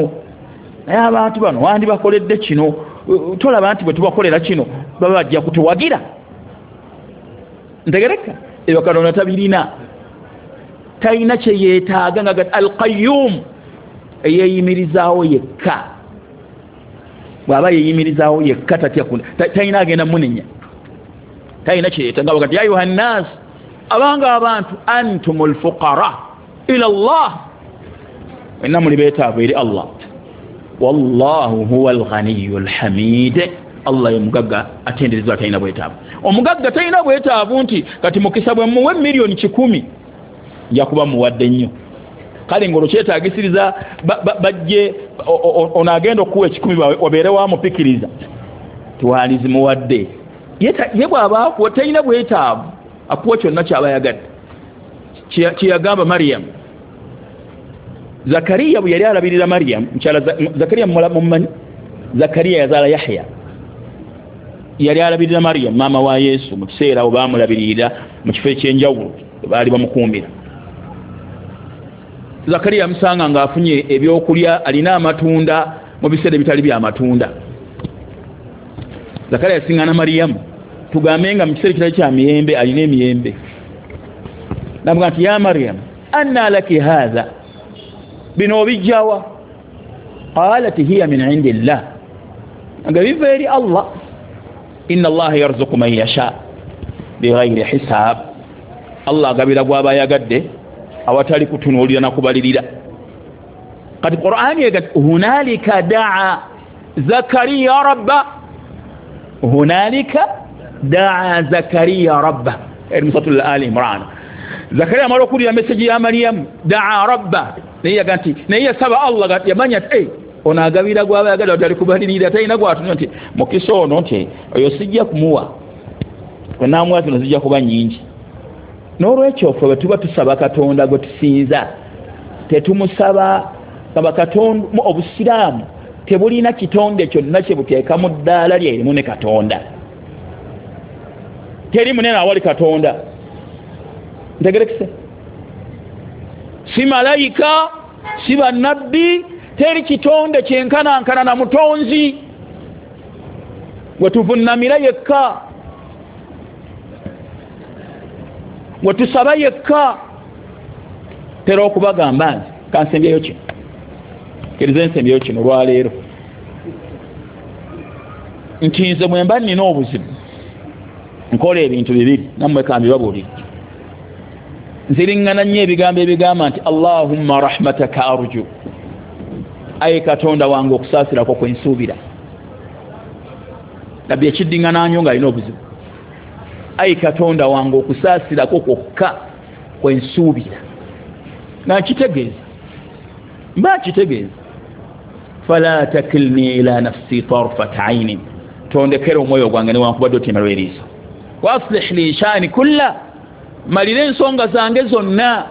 kino tolaba nti bwe tubakolera kino baba bajja kutuwagira ntegereka ebyo katonda tabirina talina kye yeetaaga nga al-qayyum eyeeyimirizaawo yekka bw'aba yeeyimirizaawo yekka talina agenda munenya talina kye yeetaaga bagati ya ayuha nnaas abanga abantu antumul fuqara ila Allah wenna muli beetaavu eri Allah wallahu huwa al-ghaniyyu al-hamid Allah yemugagga atenderezwa talina bwetaavu omugagga talina bwetaavu nti kati mukisa bwe muwe miliyoni 10 yakuba muwadde nnyo kale ngolo kyetaagisiriza bajje onagenda okuwa 10 wabeere wamupikiriza twalizi muwadde ye bw'abaako talina bwetaavu akuwa kyonna kyaba yagadde kyeyagamba Maryam Zakariya bwe yali alabirira Maryam mkyala Zakariya mummanyi Zakariya yazaala Yahya yali alabirira Maryam maama wa Yesu mu kiseera bwe baamulabirira mu kifo ekyenjawulo baali bamukuumira Zakariya musanga ngaafunye ebyokulya alina amatunda mu biseera bitali bya matunda. Zakariya singana Mariyamu tugambe nga mu kiseera kitali kya miyembe alina emiyembe. Namugamba nti ya Mariyamu anna laki hadha bino bijjawa? Qalat hiya min indillah. Biva eri Allah. Inna Allah yarzuqu man yasha bighayri hisab. Allah agabira gwaba yagadde awatali kutunuulira na kubalirira. Kati Qur'ani egat hunalika daa Zakariya rabba. Hunalika daa Zakariya rabba. Suratul Ali Imran. Zakariya amala okulira message ya Maryam daa rabba. Naye ganti naye saba Allah gati yamanya ono agabira gwaba yagadde awatali kubalirira talina gwatuna nti mukiso ono nti oyo sijja kumuwa. Kwenamuwa zino zijja kuba nyingi. N'olwekyo ffe bwe tuba tusaba Katonda gwe tusinza tetumusaba kaba Katonda mu Obusiraamu tebulina kitonde kyonna kye buteeka mu ddaala lye erimu ne Katonda. Teri munene awali Katonda. Ntegerekese? Si malayika, si bannabbi, teri kitonde kyenkanankana na mutonzi gwe tuvunnamira yekka. Wetusaba yekka. Tera okubagamba nti kansembyeyo kino kirize nsembyeyo kino olwaleero nti nze mwemba nina obuzibu nkola ebintu bibiri nammwe kambibabuulire. Nziriŋŋana nnyo ebigambo ebigamba nti Allahumma rahmataka arju. Ayi Katonda wange okusaasirako kwensuubira. Nabbi ekiddiŋŋana nnyo ng'alina obuzibu. Ayi Katonda wange okusaasirako kwokka kwensuubira. Nga nkitegeeza. Mba nkitegeeza. Fala takilni ila nafsi tarfat ainin. Tondekera omwoyo gwange newankubadde otemera eriiso. Waslih li shani kulla. Malire ensonga zange zonna.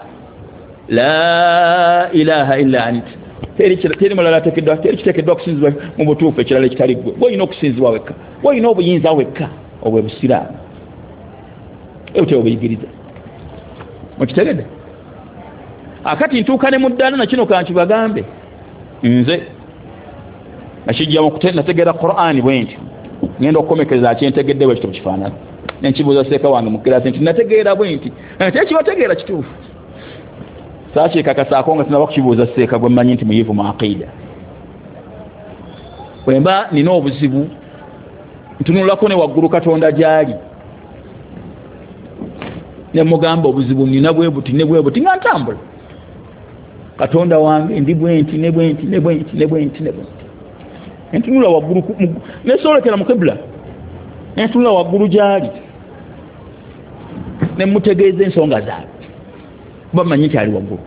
La ilaha illa ant. Teri mulala ateekeddwa, teri kiteekeddwa okusinzibwa mu butuufu ekirala ekitali ggwe. Olina okusinzibwa wekka. Olina obuyinza wekka obw'Obusiraamu. Eute obuyigiriza. Mukitegedde? Akati ntuukane mu ddaala na kino kankibagambe. Nze nakijjamu nategeera Qur'ani bwe nti ngenda okukomekeza kyentegedde bwe kityo kifaanana. Nenkibuuza seeka wange mu kiraasi nti nategeera bwe nti tekibategeera kituufu. Saakikakasaako nga sinaba kukibuuza seeka gwe mmanyi nti muyivu mu aqiida. Bwemba nina obuzibu ntunulako ne waggulu Katonda gy'ali. Ne mugamba obuzibu nina bwe buti ne bwe buti nga ntambula. Katonda wange ndi bwenti ne bwenti ne bwenti ne bwenti ne bwenti. Ntunula waggulu ne soolekera mu kibla. Ntunula waggulu gy'ali. Ne mutegeeza ensonga zaabwe. Bamanyi nti ali waggulu.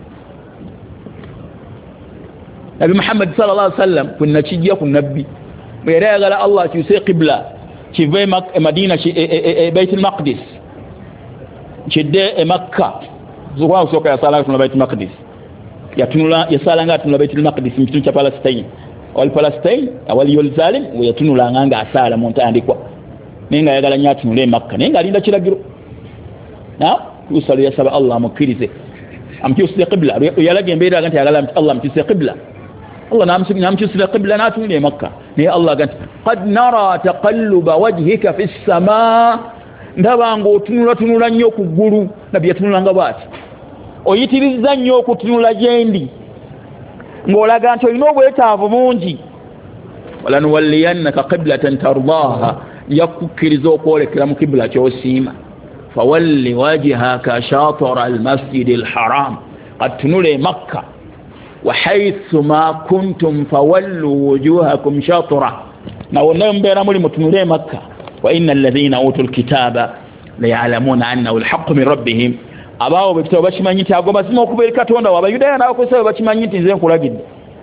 Nabi Muhammad sallallahu alaihi wasallam kunna kijja ku nabbi. Bwe yali ayagala Allah akyuse qibla kive Madina Baitul Maqdis. Kidde Makka. Zukwa usoka yasala ku Baitul Maqdis. Yatunula yasala nga tunula Baitul Maqdis mu kitundu kya Palestine. Wali Palestine awali Yerusalem we yatunula nga asala mu ntandikwa. Nenga yagala nya tunule Makka. Nenga alinda kiragiro. Na usali yasaba Allah mukirize. Amkyuse qibla yalage embeera ganti yagala Allah amkyuse qibla. Allah namkyuse qibla na tunule Makka. Ne Allah ganti qad nara taqalluba wajhika fis samaa. Ndaba ng'otunula nnyo ku ggulu. Nabbi yatunulanga bw'ati. Oyitiriza nnyo okutunula gyendi ng'olaga nti olina obwetaavu bungi. Walanuwalliyannaka qiblatan tardaaha. Yakukkiriza okwolekera mu kibula ky'osiima. Fawalli wajhaka shatara almasjidi alharam. Qad tunule Makka. Wa haythu ma kuntum fawallu wujuhakum shatra. Na wonna mbeera muli mutunule Makka. وإن الذين أوتوا الكتاب ليعلمون أنه الحق من ربهم. Abawo bekitabo bakimanyi nti ago mazima okubeera Katonda w'Abayudaaya n'abakozesa bakimanyi nti nze nkulagidde.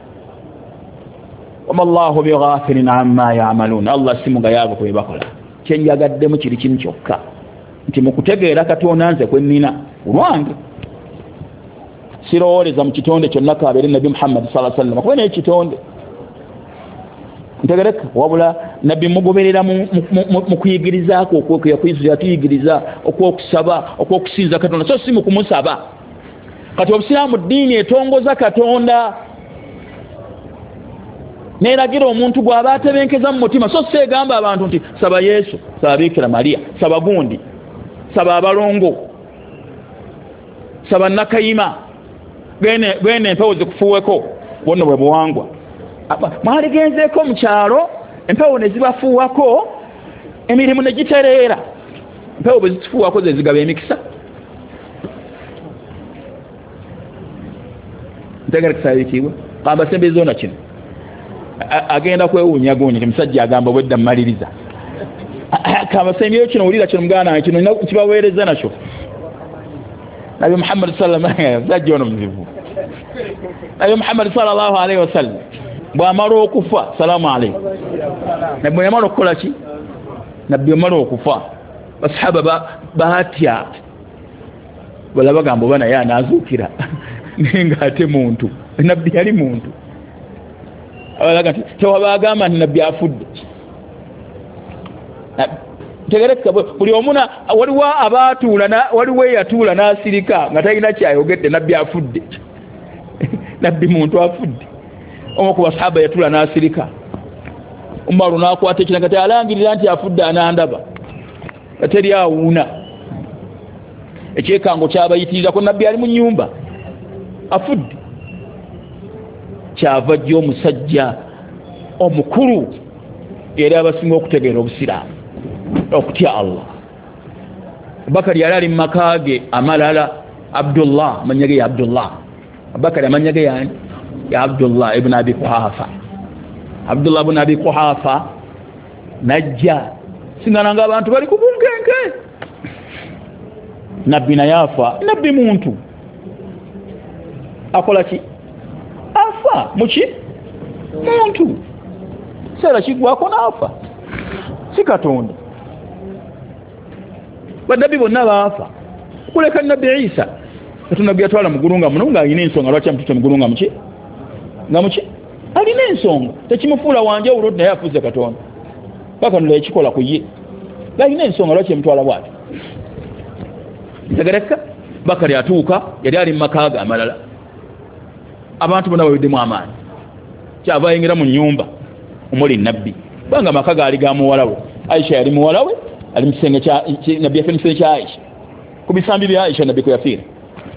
Wama Allahu bighafilin amma ya'malun. Allah simuga yaabo kwe bakola. Kyenjagaddemu kiri kimu kyokka nti mu kutegeera Katonda nze kwe nnina olwange. Sirowooleza mu kitonde kyonna kabeere Nabi Muhammad sallallahu alaihi wasallam kuba naye kitonde. Ntegereka wabula nabbi mugoberera mu kuyigirizaako okwokuyiza tuyigiriza okwokusaba okwokusinza Katonda so si mu kumusaba kati obusiraamu ddiini etongoza Katonda neragira omuntu gw'aba atebenkeza mu mutima so seegamba abantu nti saba Yesu saba Bikira Maria saba gundi saba abalongo saba Nakayima bwene empewo zikufuweko bwono bwe buwangwa mwaligenzeeko mu kyalo empewo ne zibafuuwako emirimu ne gitereera empewo bwe zitufuuwako ze zigaba emikisa ntegera kisabikibwa kamba sembe zona kino agenda kwewuunya gundi musajja agamba bwedda mmaliriza kamba sembe kino wulira kino mugana kino kibaweereza nakyo Nabi Muhammad sallallahu alaihi wasallam zajja ono muzivu Nabi Muhammad sallallahu alaihi wasallam bw'amala okufa salamu alaykum nabbi yamala okukola ki nabbi yamala okufa basahaba bahatya wala bagambo bana yana azukira ninga ate muntu nabbi yali muntu abalaga tewabagamba nabbi afudde tegereka buli omuna waliwo abatula waliwo yatula nasirika nga talina kyayogedde nabbi afudde nabbi muntu afudde omu ku basahaba yatula nasirika Umaru nakwata ekiragati alangirira nti afudde anandaba ateri awuuna ekyekango kyabayitirira ko nabbi ali mu nyumba afudde kyava jjo omusajja omukulu era abasinga okutegeera obusiraamu okutya Allah Bakari yali ali mu makage amalala Abdullah manyage ya Abdullah Bakari amanyage yani ya Abdullah ibn Abi Quhafa Abdullah ibn Abi Quhafa najja singananga abantu bali kubunkenke nabbi na yafa nabbi muntu akola ki afa muki muntu sera kigwako nafa si Katonda badabi bonna bafa kuleka nabbi Isa tunabbi atwala mugurunga mununga alina ensonga lwaki amtuta mugurunga muki ngamuki alina ensonga tekimufuula wanje ulodi naye afuze Katonda paka nule ekikola ku ye alina ensonga lwaki emutwala bwati tegereka Bakari atuuka yali ali mu makaaga amalala abantu bonna bawiddemu amaanyi kyava ayingira mu nnyumba omuli nabbi banga makaaga ali ga muwala we Aisha yali muwala we ali mu kisenge kya nabbi yafe mu kisenge kya Aisha ku bisambi bya Aisha nabbi kuyafiira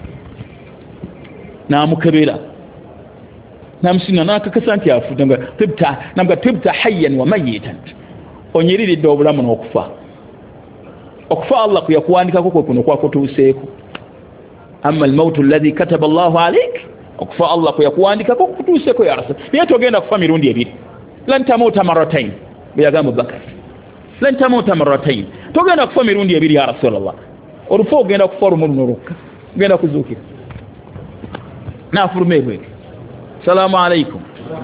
namukebera namusinga nakakasa nti afudde nga tibta hayyan wa mayitan onyiriridde obulamu n'okufa Allah kuyakuwandikako kwe kuno kwakutuuseeko amma almautu alladhi kataba Allahu alayk okufa Allah kuyakuwandikako kutuuseeko ya rasul naye togenda kufa mirundi ebiri lan tamuta marratayn buyagamba Bakari lan tamuta marratayn togenda kufa mirundi ebiri ya Rasulullah olufa ogenda kufa olumu luno ogenda kuzuukira nafulumeebwe salamu alaykum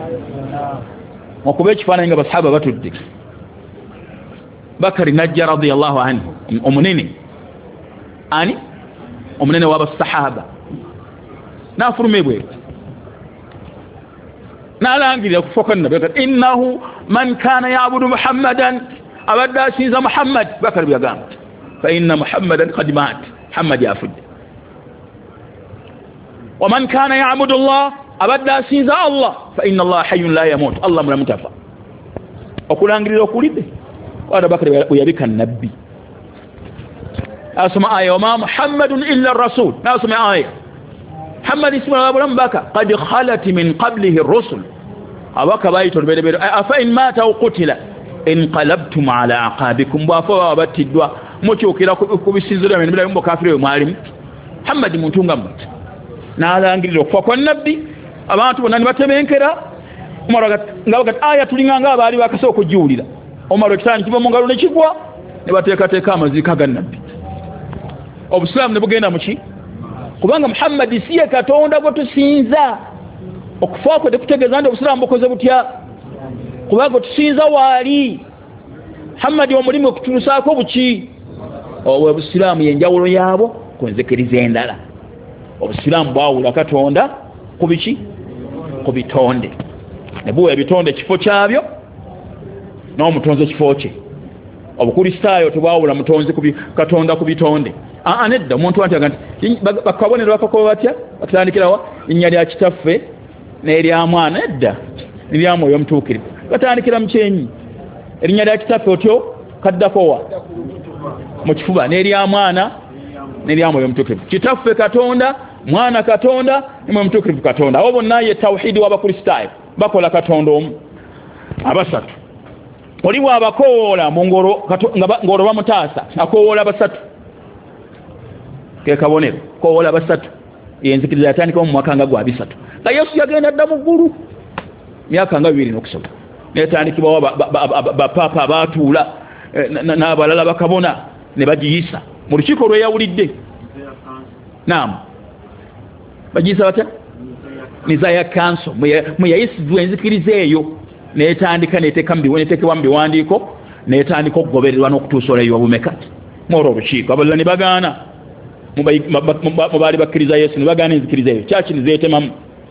okuba ekifaananyi nga basahaba batudde Bakari najja radiyallahu anhu omunene ani omunene w'abasahaba nafulumeebwe nalangirira kufoka nabbi innahu man kana ya'budu Muhammadan abadde asinza Muhammad Bakari byagamba fa inna Muhammadan qad mat Muhammad yafudde ومن كان يعبد الله أبدا سيزا الله فإن الله حي لا يموت الله من المتفى أقول أنجلي أقول وهذا بكر ويبك النبي أسمع آية وما محمد إلا الرسول أسمع آية محمد اسم الله أبو بكر قد خلت من قبله الرسل أبكى بايت البيت أفإن مات أو قتل انقلبتم على عقابكم وافوا وابت الدواء متوكي لكم بسيزر من بلا يمبو كافر ومعلم محمد منتونغ nalangirira okufa kwa nabbi abantu bonna ne batebenkera Umar ngabaga aya tulinganga abali bakasooka okujiwulira Umar ekitani kiva mu ngalo ne kigwa ne bateekateeka amaziika ga nabbi obusiraamu ne bugenda muki kubanga Muhammad siye Katonda gwe tusinza okufa kwe tekutegeeza nti obusiraamu bukoze butya kubanga tusinza waali Muhammad omulimu okutulusaako buki obusiraamu yenjawulo yaabo kunzikiriza endala obusiraamu bwawula Katonda kubiki kubitonde ne buwa ebitonde kifo kyabyo n'omutonze kifo kye obukristaayo tebwawula mutonzi Katonda kubitonde nedda omuntu anti agati bakabonero bakakoba batya batandikirawa innya lya kitaffe n'erya mwana nedda erya mwoyo omutuukirivu batandikira mu kyenyi erinnya lya kitaffe otyo kaddakowa mu kifuba n'erya mwana n'erya mwoyo omutuukirivu kitaffe Katonda mwana Katonda ne mwoyo omutuukirivu Katonda abo bonna ye tawhidi w'abakristaayo bakola Katonda omu abasatu oliwo abakoola mu ngoro bamutaasa akoola basatu ke kabonero koola basatu yenzikiriza yatandika mu mwaka nga gwa bisatu nga Yesu yagenda dda mu ggulu myaka nga 2 n'okusoma netandikibwawo bapapa abaatuula n'abalala bakabona ne bagiyisa mu lukiiko lweyawulidde naam bagiyisa batya niza ya kanso muyayisizwa enzikiriza eyo netandika neteekebwa mu biwandiiko netandika okugobererwa n'okutuusa olwayiwa bumekati mwolwo olukiiko abalala ne bagaana mubaali bakkiriza Yesu ne bagaana enzikiriza eyo kyaki nizeetemamu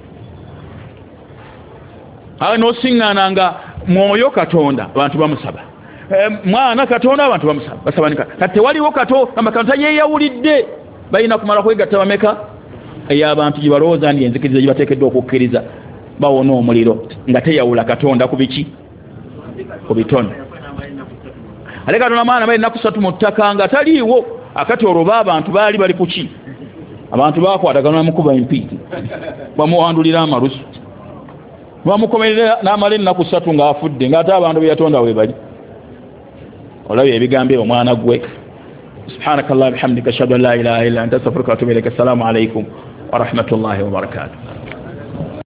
awo n'osiŋŋaana nga mwoyo Katonda abantu bamusaba mwana Katonda abantu bamusaba basabanika kati tewaliwo Katonda yeeyawulidde balina kumala kwegatta bameka ey'abantu gye balowooza ndi enzikiriza gye bateekeddwa okukkiriza bawona omuliro nga teyawula Katonda ku biki ku bitone ate Katonda maana bali ennaku 3 mu ttaka nga taliiwo akati olwo abantu baali bali ku ki abantu baakwatagana namukuba empiiti bamuwandulira amalusu bamukomerera n'amala ennaku 3 ng'afudde ng'ate abantu be yatonda we bali olabye ebigambo omwana gwe subhanakallah bihamdika ashhadu an la ilaha illa anta astaghfiruka wa atubu ilaik assalamu alaikum wa rahmatullahi wa barakatuh